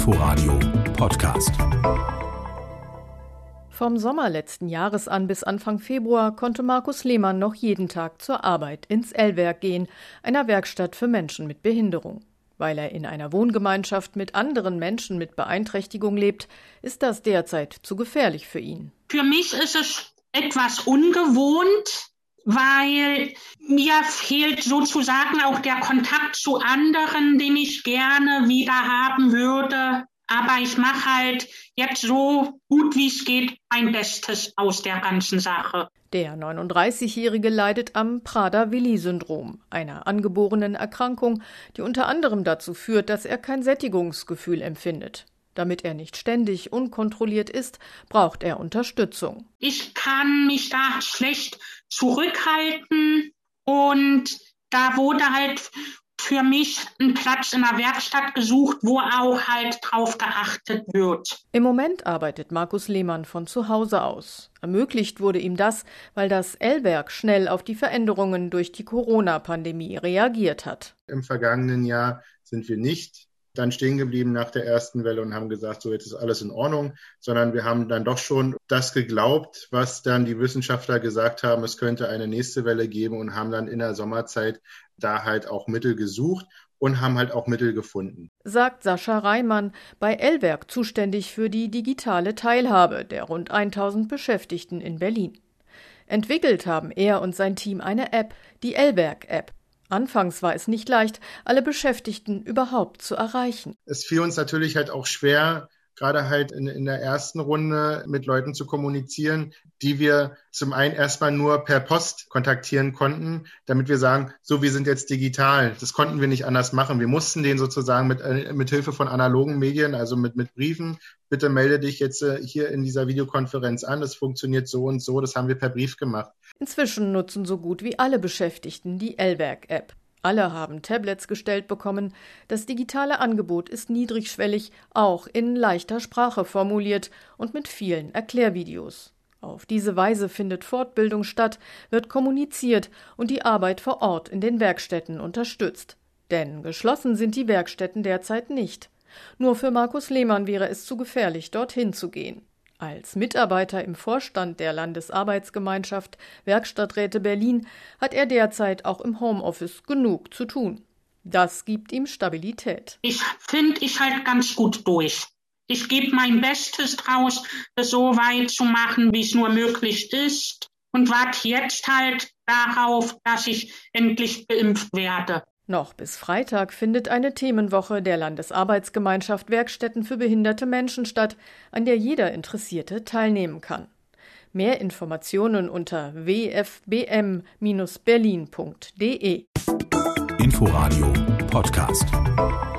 Inforadio Podcast. Vom Sommer letzten Jahres an bis Anfang Februar konnte Markus Lehmann noch jeden Tag zur Arbeit ins L-Werk gehen, einer Werkstatt für Menschen mit Behinderung. Weil er in einer Wohngemeinschaft mit anderen Menschen mit Beeinträchtigung lebt, ist das derzeit zu gefährlich für ihn. Für mich ist es etwas ungewohnt, weil mir fehlt sozusagen auch der Kontakt zu anderen, den ich gerne wieder haben würde. Aber ich mache halt jetzt so gut wie es geht mein Bestes aus der ganzen Sache. Der 39-Jährige leidet am Prader-Willi-Syndrom, einer angeborenen Erkrankung, die unter anderem dazu führt, dass er kein Sättigungsgefühl empfindet. Damit er nicht ständig unkontrolliert isst, braucht er Unterstützung. Ich kann mich da schlecht zurückhalten und da wurde halt für mich ein Platz in der Werkstatt gesucht, wo auch halt drauf geachtet wird. Im Moment arbeitet Markus Lehmann von zu Hause aus. Ermöglicht wurde ihm das, weil das L-Werk schnell auf die Veränderungen durch die Corona-Pandemie reagiert hat. Im vergangenen Jahr sind wir nicht dann stehen geblieben nach der ersten Welle und haben gesagt, so jetzt ist alles in Ordnung, sondern wir haben dann doch schon das geglaubt, was dann die Wissenschaftler gesagt haben, es könnte eine nächste Welle geben und haben dann in der Sommerzeit da halt auch Mittel gesucht und haben halt auch Mittel gefunden. Sagt Sascha Reimann, bei L-Werk zuständig für die digitale Teilhabe der rund 1000 Beschäftigten in Berlin. Entwickelt haben er und sein Team eine App, die L-Werk-App. Anfangs war es nicht leicht, alle Beschäftigten überhaupt zu erreichen. Es fiel uns natürlich halt auch schwer, gerade halt in der ersten Runde mit Leuten zu kommunizieren, die wir zum einen erstmal nur per Post kontaktieren konnten, damit wir sagen, so, wir sind jetzt digital. Das konnten wir nicht anders machen. Wir mussten denen sozusagen mit Hilfe von analogen Medien, also mit Briefen, bitte melde dich jetzt hier in dieser Videokonferenz an. Das funktioniert so und so. Das haben wir per Brief gemacht. Inzwischen nutzen so gut wie alle Beschäftigten die L-Werk-App. Alle haben Tablets gestellt bekommen. Das digitale Angebot ist niedrigschwellig, auch in leichter Sprache formuliert und mit vielen Erklärvideos. Auf diese Weise findet Fortbildung statt, wird kommuniziert und die Arbeit vor Ort in den Werkstätten unterstützt. Denn geschlossen sind die Werkstätten derzeit nicht. Nur für Markus Lehmann wäre es zu gefährlich, dorthin zu gehen. Als Mitarbeiter im Vorstand der Landesarbeitsgemeinschaft Werkstatträte Berlin hat er derzeit auch im Homeoffice genug zu tun. Das gibt ihm Stabilität. Ich finde ich halt ganz gut durch. Ich gebe mein Bestes draus, das so weit zu machen, wie es nur möglich ist und warte jetzt halt darauf, dass ich endlich geimpft werde. Noch bis Freitag findet eine Themenwoche der Landesarbeitsgemeinschaft Werkstätten für behinderte Menschen statt, an der jeder Interessierte teilnehmen kann. Mehr Informationen unter wfbm-berlin.de. Inforadio Podcast.